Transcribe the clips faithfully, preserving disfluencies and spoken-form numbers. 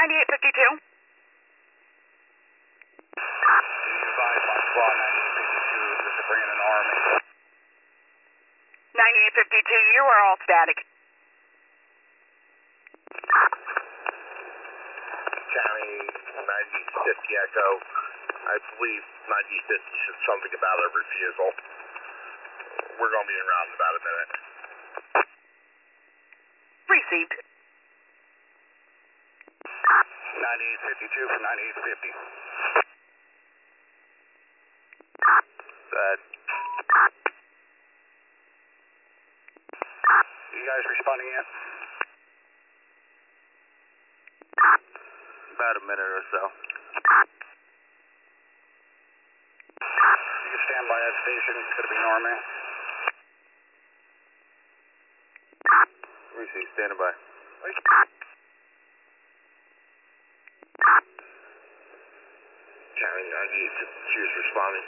ninety-eight fifty-two. Advise my squad ninety-eight fifty-two, this is Brandon Army. ninety-eight fifty-two, you are all static. County ninety fifty Echo. I believe ninety fifty said something about a refusal. We're going to be around in about a minute. Received. ninety-eight fifty-two for ninety-eight fifty. Good. You guys responding yet? About a minute or so. You can stand by that station. It's going to be Norman. Receive, standing by. County ninety-eight fifty-two is responding.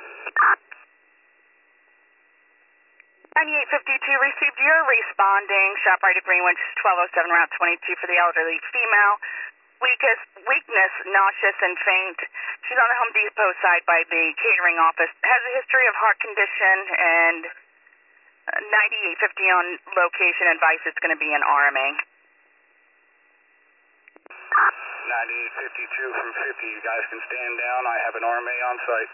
ninety-eight fifty-two received. You're responding. ShopRite at Greenwich, twelve oh seven Route twenty-two for the elderly female. Weakest, weakness, nauseous, and faint. She's on the Home Depot side by the catering office. Has a history of heart condition and ninety-eight fifty on location advice. It's going to be an R M A. ninety-eight fifty-two from fifty. You guys can stand down. I have an R M A on site.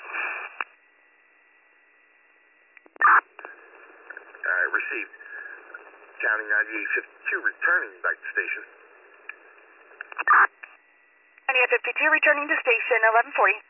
All right, received. County ninety-eight fifty-two returning back to station. ninety-eight fifty-two returning to station, eleven forty.